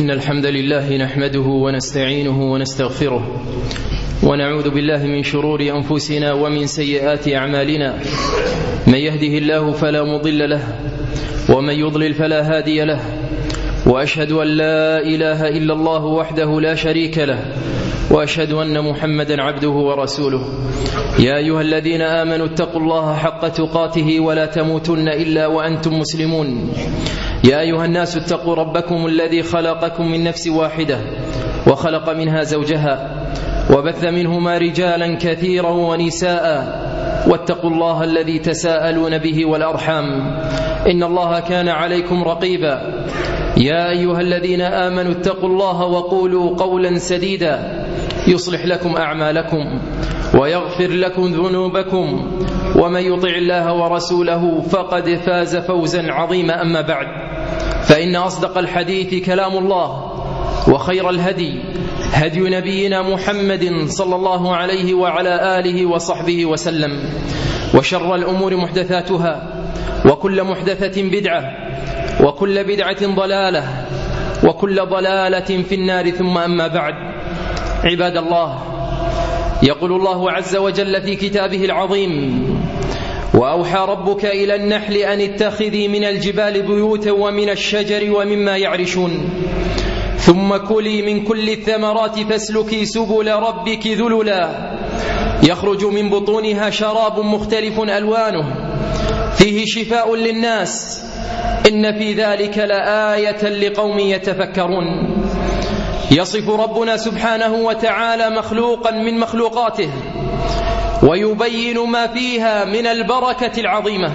إن الحمد لله نحمده ونستعينه ونستغفره ونعوذ بالله من شرور أنفسنا ومن سيئات أعمالنا. من يهده الله فلا مضل له ومن يضلل فلا هادي له، وأشهد أن لا إله إلا الله وحده لا شريك له، وأشهد أن محمدا عبده ورسوله. يا أيها الذين آمنوا اتقوا الله حق تقاته ولا تموتن إلا وأنتم مسلمون. يا أيها الناس اتقوا ربكم الذي خلقكم من نفس واحدة وخلق منها زوجها وبث منهما رجالا كثيرا ونساء، واتقوا الله الذي تساءلون به والأرحام إن الله كان عليكم رقيبا. يا أيها الذين آمنوا اتقوا الله وقولوا قولا سديدا يصلح لكم أعمالكم ويغفر لكم ذنوبكم، ومن يطع الله ورسوله فقد فاز فوزا عظيما. أما بعد، فإن أصدق الحديث كلام الله، وخير الهدي هدي نبينا محمد صلى الله عليه وعلى آله وصحبه وسلم، وشر الأمور محدثاتها، وكل محدثة بدعة، وكل بدعة ضلالة، وكل ضلالة في النار. ثم أما بعد، عباد الله، يقول الله عز وجل في كتابه العظيم: وأوحى ربك إلى النحل أن اتخذي من الجبال بيوتا ومن الشجر ومما يعرشون، ثم كلي من كل الثمرات فاسلكي سبل ربك ذللا يخرج من بطونها شراب مختلف ألوانه فيه شفاء للناس، إن في ذلك لآية لقوم يتفكرون. يصف ربنا سبحانه وتعالى مخلوقا من مخلوقاته، ويبين ما فيها من البركة العظيمة.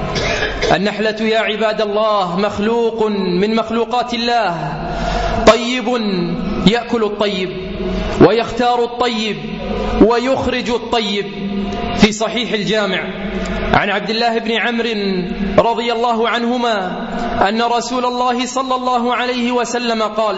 النحلة يا عباد الله مخلوق من مخلوقات الله، طيب يأكل الطيب ويختار الطيب ويخرج الطيب. في صحيح الجامع عن عبد الله بن عمرو رضي الله عنهما أن رسول الله صلى الله عليه وسلم قال: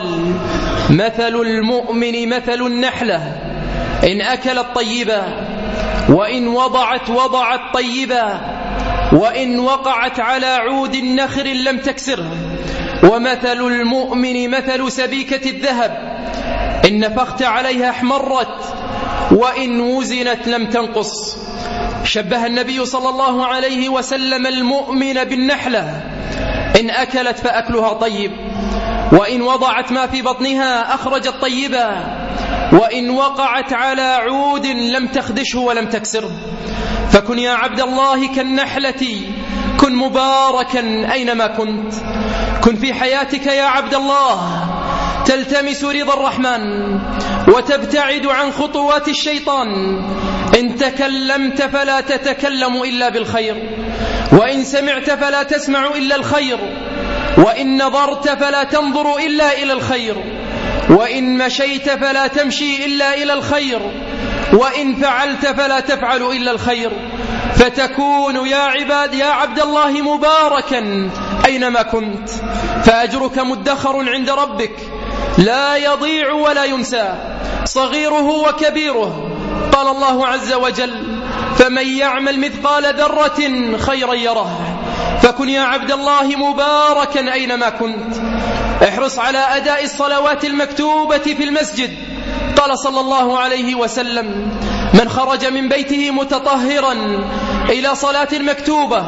مثل المؤمن مثل النحلة إن أكلت طيبا، وإن وضعت طيبا، وإن وقعت على عود نخر لم تكسره. ومثل المؤمن مثل سبيكة الذهب إن نفخت عليها احمرت، وإن وزنت لم تنقص. شبه النبي صلى الله عليه وسلم المؤمن بالنحلة إن أكلت فأكلها طيب، وإن وضعت ما في بطنها أخرجت طيبا، وإن وقعت على عود لم تخدشه ولم تكسره. فكن يا عبد الله كالنحلة، كن مباركا أينما كنت. كن في حياتك يا عبد الله تلتمس رضا الرحمن وتبتعد عن خطوات الشيطان. إن تكلمت فلا تتكلم إلا بالخير، وإن سمعت فلا تسمع إلا الخير، وإن نظرت فلا تنظر إلا إلى الخير، وإن مشيت فلا تمشي إلا إلى الخير، وإن فعلت فلا تفعل إلا الخير. فتكون يا عبد الله مباركا أينما كنت، فأجرك مدخر عند ربك لا يضيع ولا ينسى، صغيره وكبيره. قال الله عز وجل: فمن يعمل مثقال ذرة خيرا يره. فكن يا عبد الله مباركا أينما كنت. احرص على أداء الصلوات المكتوبة في المسجد. قال صلى الله عليه وسلم: من خرج من بيته متطهرا إلى صلاة مكتوبة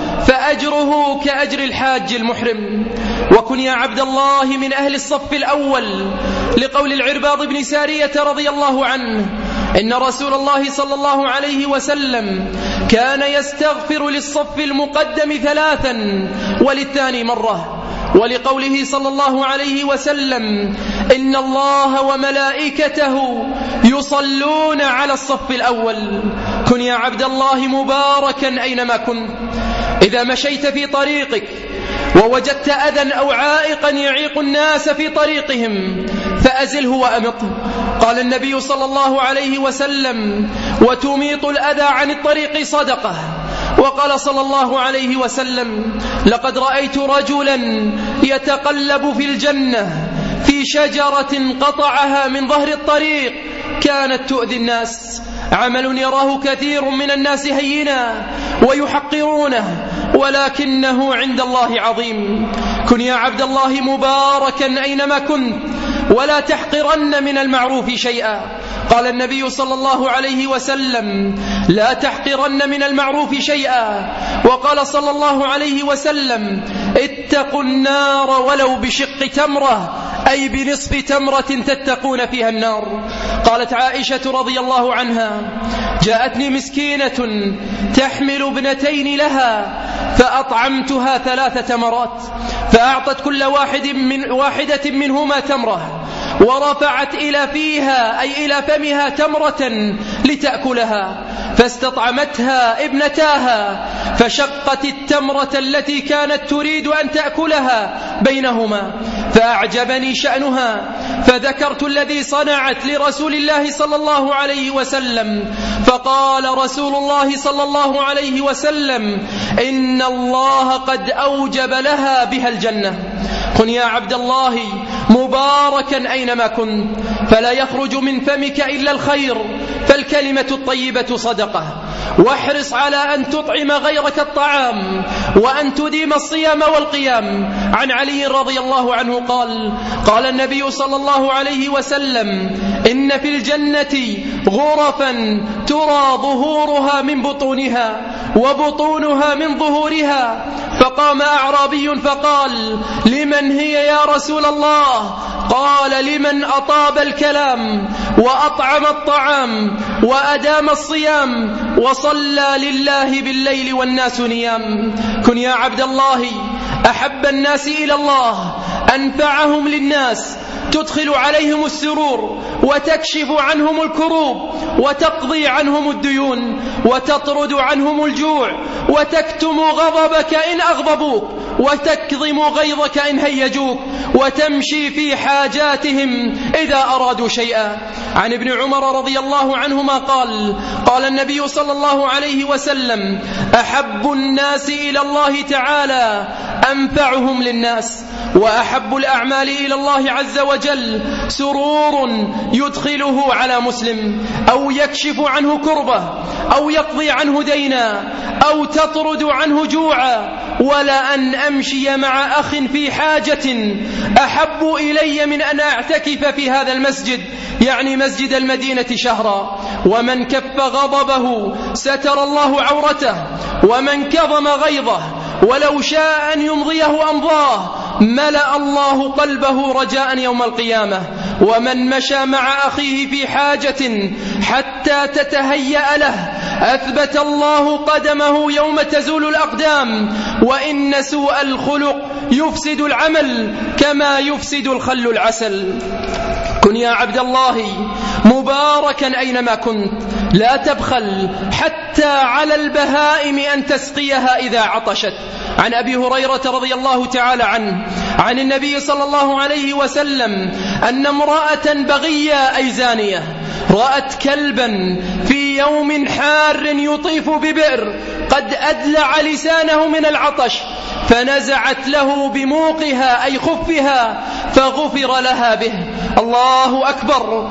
فأجره كأجر الحاج المحرم. وكن يا عبد الله من أهل الصف الأول، لقول العرباض بن سارية رضي الله عنه إن رسول الله صلى الله عليه وسلم كان يستغفر للصف المقدم 3 وللثاني مرة. ولقوله صلى الله عليه وسلم: إن الله وملائكته يصلون على الصف الأول. كن يا عبد الله مباركا أينما كنت. إذا مشيت في طريقك ووجدت أذى أو عائقا يعيق الناس في طريقهم فأزله وأمطه. قال النبي صلى الله عليه وسلم: وتميط الأذى عن الطريق صدقة. وقال صلى الله عليه وسلم: لقد رأيت رجلا يتقلب في الجنة في شجرة قطعها من ظهر الطريق كانت تؤذي الناس. عمل يراه كثير من الناس هينا ويحقرونه، ولكنه عند الله عظيم. كن يا عبد الله مباركا أينما كنت، ولا تحقرن من المعروف شيئا. قال النبي صلى الله عليه وسلم: لا تحقرن من المعروف شيئا. وقال صلى الله عليه وسلم: اتقوا النار ولو بشق تمرة، أي بنصف تمرة تتقون فيها النار. قالت عائشة رضي الله عنها: جاءتني مسكينة تحمل ابنتين لها فأطعمتها 3 تمرات، فأعطت كل واحدة منهما تمرة، ورفعت إلى فيها أي إلى فمها تمرة لتأكلها، فاستطعمتها ابنتاها فشقت التمرة التي كانت تريد أن تأكلها بينهما، فأعجبني شأنها، فذكرت الذي صنعت لرسول الله صلى الله عليه وسلم، فقال رسول الله صلى الله عليه وسلم: إن الله قد أوجب لها بها الجنة. كن يا عبد الله مباركا أينما كنت، فلا يخرج من فمك إلا الخير، فالكلمة الطيبة صدقة. واحرص على أن تطعم غيرك الطعام، وأن تديم الصيام والقيام. عن علي رضي الله عنه قال: قال النبي صلى الله عليه وسلم: إن في الجنة غرفا ترى ظهورها من بطونها وبطونها من ظهورها. فقام أعرابي فقال: لمن هي يا رسول الله؟ قال: لمن أطاب الكلام وأطعم الطعام وأدام الصيام وصلى لله بالليل والناس نيام. كن يا عبد الله أحب الناس إلى الله، أنفعهم للناس، تدخل عليهم السرور وتكشف عنهم الكروب وتقضي عنهم الديون وتطرد عنهم الجوع وتكتم غضبك إن أغضبوك وتكظم غيظك إن هيجوك وتمشي في حاجاتهم إذا أرادوا شيئا. عن ابن عمر رضي الله عنهما قال: قال النبي صلى الله عليه وسلم: أحب الناس إلى الله تعالى أنفعهم للناس، وأحب الأعمال إلى الله عز وجل سرور يدخله على مسلم، أو يكشف عنه كربة، أو يقضي عنه دينا، أو تطرد عنه جوعا. ولا أن أمشي مع أخ في حاجة أحب إلي من أن أعتكف في هذا المسجد، يعني مسجد المدينة، شهرا. ومن كف غضبه ستر الله عورته، ومن كظم غيظه ولو شاء أن يمضيه أمضاه، ملأ الله قلبه رجاء يوم القيامة. ومن مشى مع أخيه في حاجة حتى تتهيأ له أثبت الله قدمه يوم تزول الأقدام. وإن سوء الخلق يفسد العمل كما يفسد الخل العسل. كن يا عبد الله مباركا أينما كنت، لا تبخل حتى على البهائم أن تسقيها إذا عطشت. عن أبي هريرة رضي الله تعالى عنه عن النبي صلى الله عليه وسلم أن امرأة بغية أي زانية رأت كلبا في يوم حار يطيف ببئر قد أدلع لسانه من العطش، فنزعت له بموقها أي خفها فغفر لها به. الله أكبر.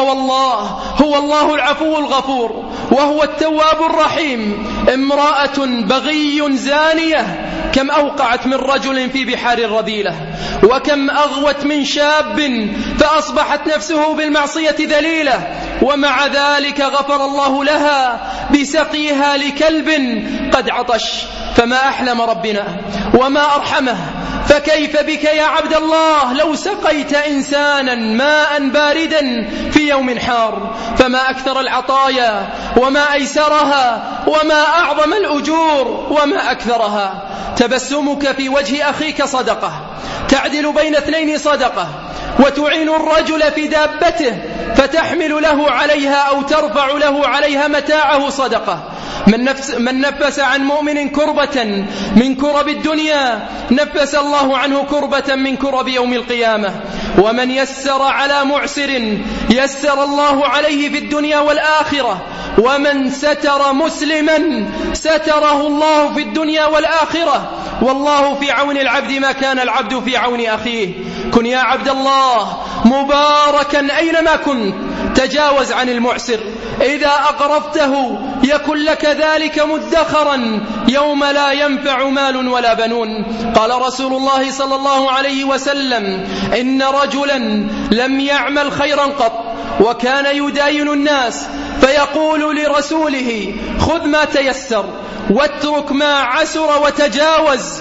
هو الله العفو الغفور، وهو التواب الرحيم. امرأة بغي زانية كم أوقعت من رجل في بحار الرذيلة، وكم أغوت من شاب فأصبحت نفسه بالمعصية ذليلة، ومع ذلك غفر الله لها بسقيها لكلب قد عطش. فما أحلم ربنا وما أرحمه. فكيف بك يا عبد الله لو سقيت إنسانا ماء باردا في يوم حار؟ فما أكثر العطايا وما أيسرها وما أعظم الأجور وما أكثرها. تبسمك في وجه أخيك صدقة، تعدل بين اثنين صدقة، وتعين الرجل في دابته فتحمل له عليها أو ترفع له عليها متاعه صدقة. من نفس عن مؤمن كربة من كرب الدنيا نفس الله عنه كربة من كرب يوم القيامة. ومن يسر على معسر يسر الله عليه في الدنيا والآخرة. ومن ستر مسلما ستره الله في الدنيا والآخرة. والله في عون العبد ما كان العبد في عون أخيه. كن يا عبد الله مباركا أينما كنت، تجاوز عن المعسر، إذا أقرضته يكن لك ذلك مدخرا يوم لا ينفع مال ولا بنون. قال رسول الله صلى الله عليه وسلم: إن رجلا لم يعمل خيرا قط وكان يداين الناس فيقول لرسوله: خذ ما تيسر واترك ما عسر وتجاوز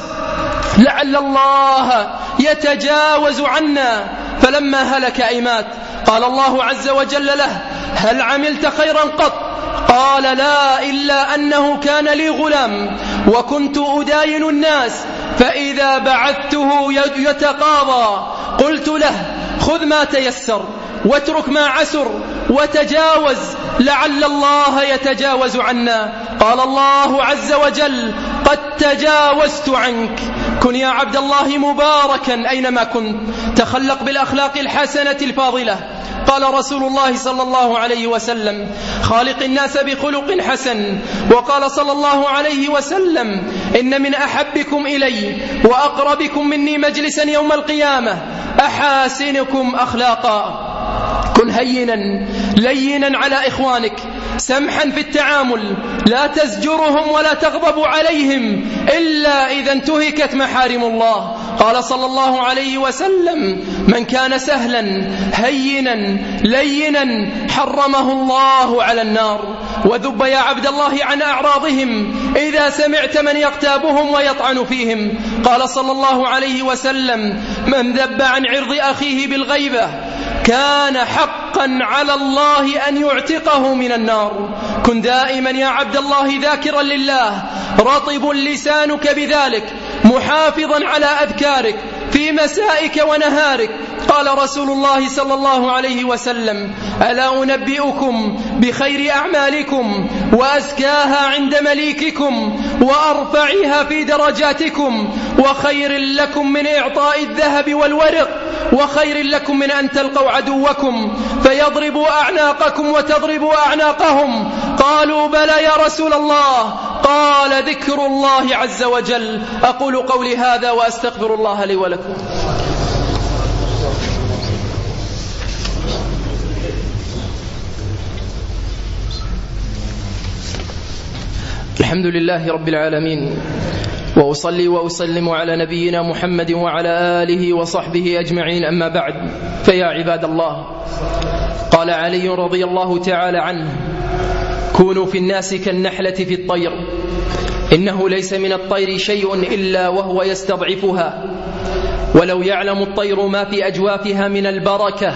لعل الله يتجاوز عنا. فلما هلك أي مات قال الله عز وجل له: هل عملت خيرا قط؟ قال: لا، إلا أنه كان لي غلام وكنت أداين الناس فإذا بعثته يتقاضى قلت له: خذ ما تيسر واترك ما عسر وتجاوز لعل الله يتجاوز عنا. قال الله عز وجل: قد تجاوزت عنك. كن يا عبد الله مباركا أينما كنت، تخلق بالأخلاق الحسنة الفاضلة. قال رسول الله صلى الله عليه وسلم: خالق الناس بخلق حسن. وقال صلى الله عليه وسلم: إن من أحبكم إلي وأقربكم مني مجلسا يوم القيامة أحاسنكم أخلاقا. كن هينا لينا على إخوانك، سمحا في التعامل، لا تزجرهم ولا تغضب عليهم إلا إذا انتهكت محارم الله. قال صلى الله عليه وسلم: من كان سهلا هينا لينا حرمه الله على النار. وذب يا عبد الله عن أعراضهم إذا سمعت من يغتابهم ويطعن فيهم. قال صلى الله عليه وسلم: من ذب عن عرض أخيه بالغيبة كان حقا على الله أن يعتقه من النار. كن دائما يا عبد الله ذاكرا لله، رطب لسانك بذلك، محافظا على أذكارك في مسائك ونهارك. قال رسول الله صلى الله عليه وسلم: ألا أنبئكم بخير أعمالكم وأزكاها عند مليككم وأرفعها في درجاتكم وخير لكم من إعطاء الذهب والورق وخير لكم من أن تلقوا عدوكم فيضربوا أعناقكم وتضربوا أعناقهم. قالوا: بلى يا رسول الله. قال: ذكر الله عز وجل. أقول قولي هذا وأستغفر الله لي ولكم. الحمد لله رب العالمين، وأصلي وأسلم على نبينا محمد وعلى آله وصحبه أجمعين، أما بعد، فيا عباد الله، قال علي رضي الله تعالى عنه: كونوا في الناس كالنحلة في الطير، إنه ليس من الطير شيء إلا وهو يستضعفها، ولو يعلم الطير ما في أجوافها من البركة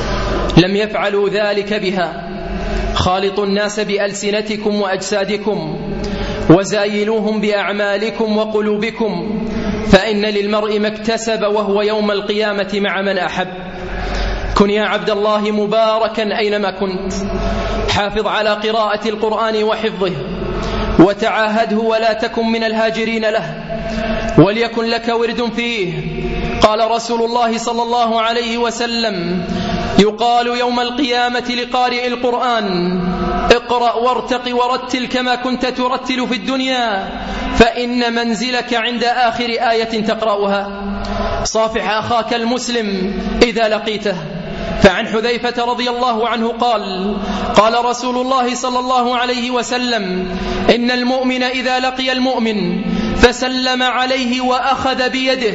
لم يفعلوا ذلك بها. خالطوا الناس بألسنتكم وأجسادكم وزايلوهم بأعمالكم وقلوبكم، فإن للمرء ما اكتسب وهو يوم القيامة مع من أحب. كن يا عبد الله مباركا أينما كنت، حافظ على قراءة القرآن وحفظه وتعاهده ولا تكن من الهاجرين له، وليكن لك ورد فيه. قال رسول الله صلى الله عليه وسلم: يقال يوم القيامة لقارئ القرآن: اقرأ وارتق ورتل كما كنت ترتل في الدنيا، فإن منزلك عند آخر آية تقرأها. صافح أخاك المسلم إذا لقيته. فعن حذيفة رضي الله عنه قال: قال رسول الله صلى الله عليه وسلم: إن المؤمن إذا لقي المؤمن فسلم عليه وأخذ بيده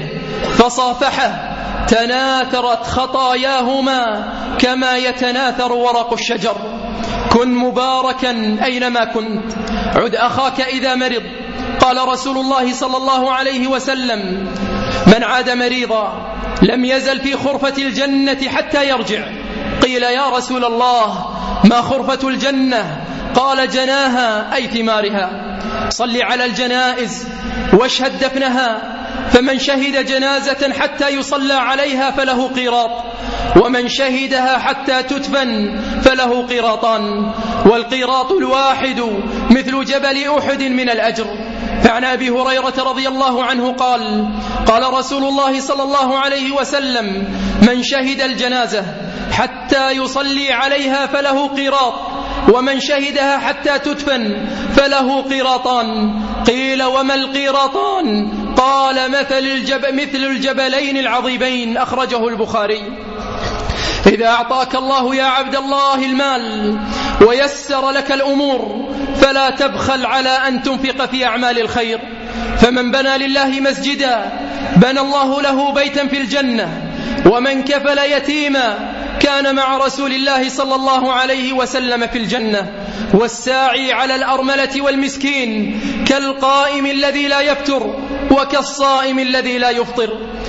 فصافحه تناثرت خطاياهما كما يتناثر ورق الشجر. كن مباركا أينما كنت، عد أخاك إذا مرض. قال رسول الله صلى الله عليه وسلم: من عاد مريضا لم يزل في خرفة الجنة حتى يرجع. قيل: يا رسول الله، ما خرفة الجنة؟ قال: جناها أي ثمارها. صل على الجنائز واشهد دفنها، فمن شهد جنازة حتى يصلى عليها فله قيراط، ومن شهدها حتى تدفن فله قيراطان، والقيراط الواحد مثل جبل أحد من الأجر. فعن أبي هريرة رضي الله عنه قال: قال رسول الله صلى الله عليه وسلم: من شهد الجنازة حتى يصلي عليها فله قيراط، ومن شهدها حتى تدفن فله قيراطان. قيل: وما القيراطان؟ قال: مثل الجبلين العظيمين. أخرجه البخاري. إذا أعطاك الله يا عبد الله المال ويسر لك الأمور فلا تبخل على أن تنفق في أعمال الخير. فمن بنى لله مسجدا بنى الله له بيتا في الجنة، ومن كفل يتيما كان مع رسول الله صلى الله عليه وسلم في الجنة. والساعي على الأرملة والمسكين كالقائم الذي لا يفتر وكالصائم الذي لا يفطر.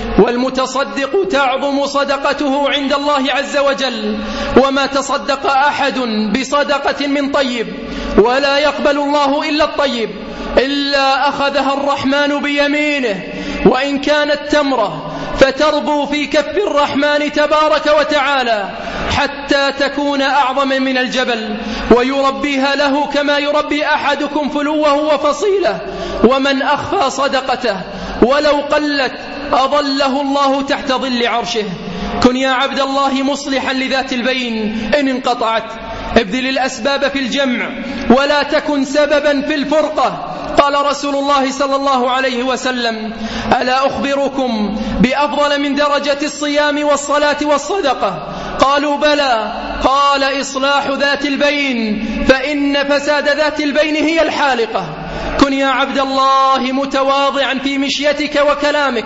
والمتصدق تعظم صدقته عند الله عز وجل، وما تصدق أحد بصدقة من طيب ولا يقبل الله إلا الطيب إلا أخذها الرحمن بيمينه، وإن كانت تمرة فتربو في كف الرحمن تبارك وتعالى حتى تكون أعظم من الجبل، ويربيها له كما يربي أحدكم فلوه وفصيله. ومن أخفى صدقته ولو قلت أظله الله تحت ظل عرشه. كن يا عبد الله مصلحا لذات البين إن انقطعت، ابذل الأسباب في الجمع ولا تكن سببا في الفرقة. قال رسول الله صلى الله عليه وسلم: ألا أخبركم بأفضل من درجة الصيام والصلاة والصدقة؟ قالوا بلى. قال: إصلاح ذات البين، فإن فساد ذات البين هي الحالقة. كن يا عبد الله متواضعا في مشيتك وكلامك،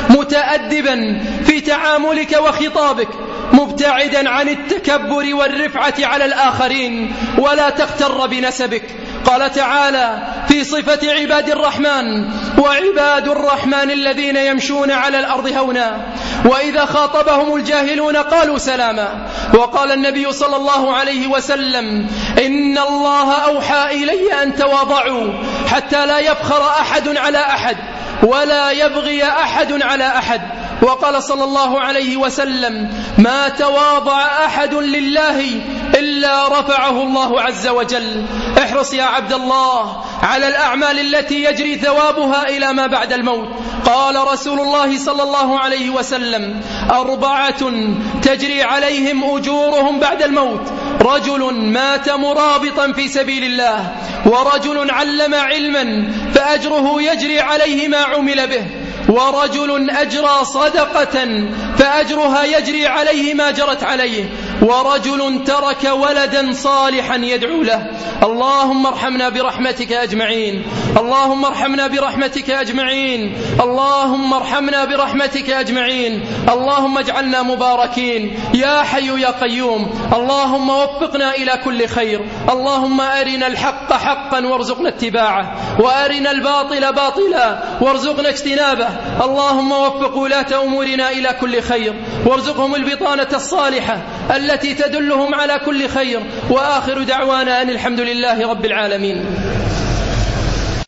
متأدبا في تعاملك وخطابك، مبتعدا عن التكبر والرفعة على الآخرين، ولا تغتر بنسبك. قال تعالى في صفة عباد الرحمن: وعباد الرحمن الذين يمشون على الأرض هونا وإذا خاطبهم الجاهلون قالوا سلاما. وقال النبي صلى الله عليه وسلم: إن الله أوحى إلي أن تواضعوا حتى لا يفخر أحد على أحد ولا يبغي أحد على أحد. وقال صلى الله عليه وسلم: ما تواضع أحد لله إلا رفعه الله عز وجل. احرص يا عبد الله على الأعمال التي يجري ثوابها إلى ما بعد الموت. قال رسول الله صلى الله عليه وسلم: 4 تجري عليهم أجورهم بعد الموت: رجل مات مرابطا في سبيل الله، ورجل علم علما فأجره يجري عليه ما عمل به، ورجل أجرى صدقة فأجرها يجري عليه ما جرت عليه، ورجل ترك ولدا صالحا يدعو له. اللهم ارحمنا برحمتك أجمعين، اللهم ارحمنا برحمتك أجمعين، اللهم ارحمنا برحمتك أجمعين. اللهم اجعلنا مباركين يا حي يا قيوم. اللهم وفقنا إلى كل خير. اللهم أرنا الحق حقا وارزقنا اتباعه، وأرنا الباطل باطلا وارزقنا اجتنابه. اللهم وفق ولاة أمورنا إلى كل خير، وارزقهم البطانة الصالحة التي تدلهم على كل خير. وآخر دعوانا أن الحمد لله رب العالمين.